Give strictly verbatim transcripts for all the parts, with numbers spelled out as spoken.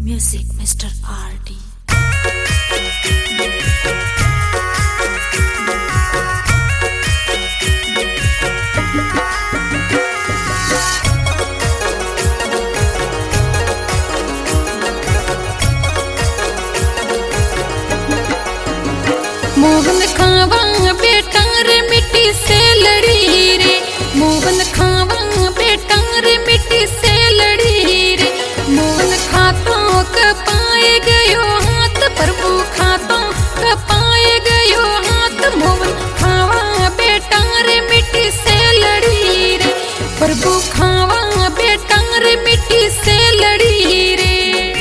Music, mister R D. Mohan खावा बेटा रे मिट्टी से लड़ी रे, मोहन खावा बेटा रे मिट्टी से लड़ी रे। मोहन खातों का पाए गयो हाथ, प्रभु खातों का पाए गयो हाथ। मोहन खावा बेटा रे मिट्टी से लड़ी रे, प्रभु खावा बेटा रे मिट्टी से लड़ी रे।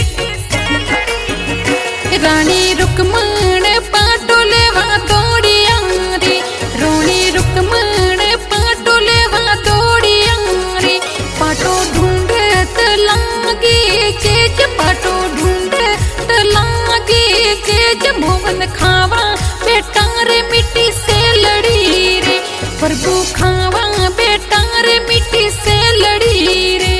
रानी रुक्मण पाटोले वा दौड़िया रे, रोनी रुक्मण पाटोले वा दौड़िया रे। पाटो ढूंढत लागे चेज, पाटो ढूंढत लागे चेज। मोहन खावा बेटा रे मिट्टी से लड़ी रे, प्रभु खावा बेटा रे मिट्टी से लड़ी रे।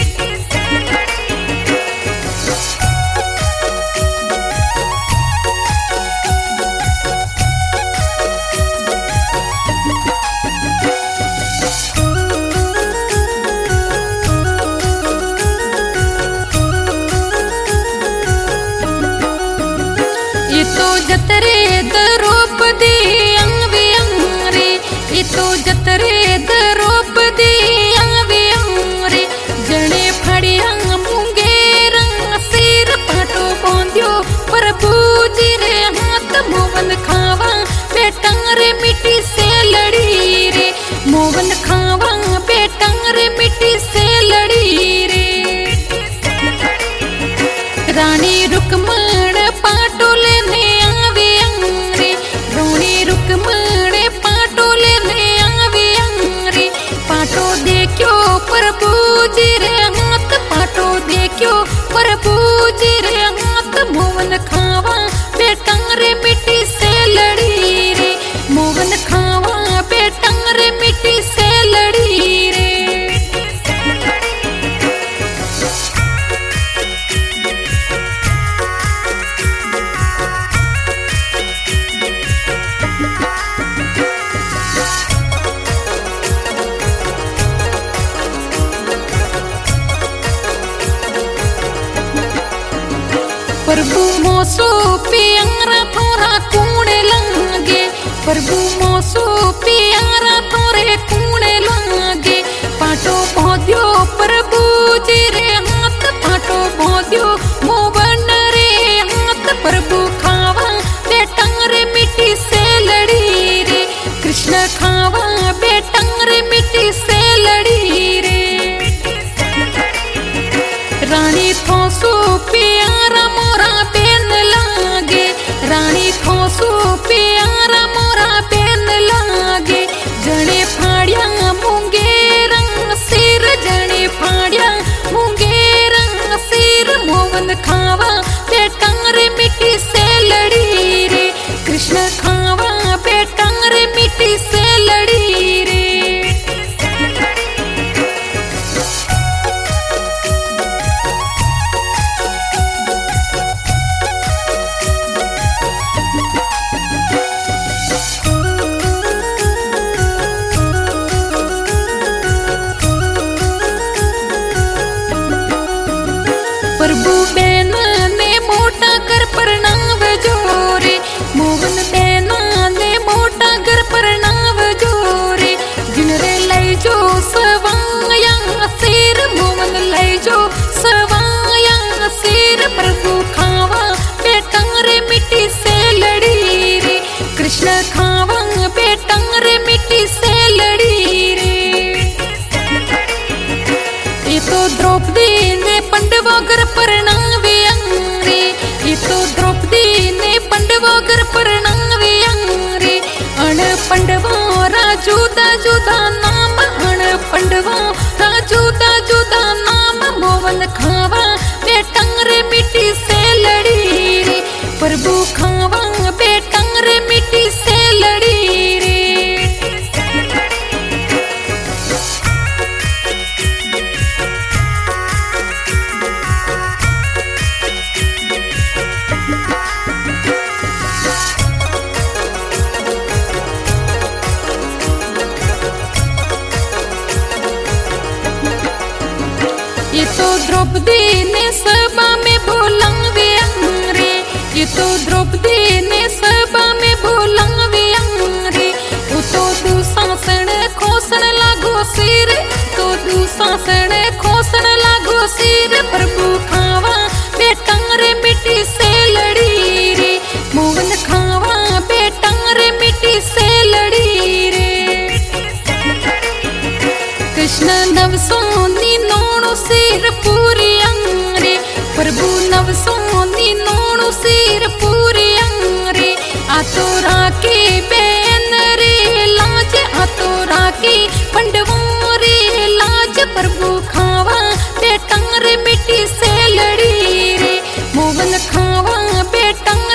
ये तो जतरे द्रौपदी आवे रे, ये तो जतरे द्रौपदी आवे रे। जने फड़िया मुंगेरा सिर, पाटो बांध्यो प्रभु जी रे हाथ। मोहन खावा बेटा रे मिट्टी से लड़ी रे, मोहन खावा बेटा रे मिट्टी से लड़ी रे। रानी रुक्मण पाटोले ने आवे रे, रोनी रुक्मण पाटोले ने आवे रे। पाटो देखो प्रभु जी रे हाथ, पाटो देखो प्रभु जी रे हाथ। मोहन खावा बेटा रे मिट्टी से लड़ी रे, मोहन खावा बेटा रे मिट्टी से लड़ी रे। प्रभु मोसो प्यारा थोड़ा कूड़े लंगे, प्रभु मोसो प्यारा थोड़े कूड़े लंगे। पाटो बोध्यो प्रभु जी रे हाथ, पाटो बोध्यो मोहन रे हाथ। प्रभु खावा बेटा रे मिट्टी से लड़ी रे, कृष्ण खावा बेटा रे मिट्टी से लड़ी रे। रानी थोसो प्यारा मोरा बेन लागे, रानी थोसो प्यारा मोरा बेन लागे। जने फाड़िया मुंगेरा सिर, जने फाड़िया मुंगेरा सिर। मोहन खावा बेटा रे मिट्टी से लड़ी रे, कृष्ण खावा बेटा रे मिट्टी से लड़ी रे। प्रभु बेन ने मोटा कर प्रणाम जोरे, मोहन बेन ने मोटा कर प्रणाम जोरे। जिनरे लई जो सवाया सिर, मोहन लई जो सवाया सिर। प्रभु खावा बेटा रे मिट्टी से लड़ी रे, कृष्ण खावा बेटा रे मिट्टी से लड़ी रे। ये तो द्रौपदी ने पंडवा कर प्रणावे रे, ये तो द्रौपदी ने पंडवा कर प्रणावे रे। अण पंडवा राजू दा जुदा नाम, अण पंडवा राजू दा जुदा नाम। मोहन खावा बेटा रे मिट्टी से लड़ी रे, प्रभु खावा बेटा रे मिट्टी से लड़ी रे। प्रभु नवसोनी नोणु सिर पूरी अंगरे आतो राके बेन रे लाज आतो राके पंडवारे लाज प्रभु खावा बेटा रे मिट्टी से लड़ी रे मोहन खावा बेटा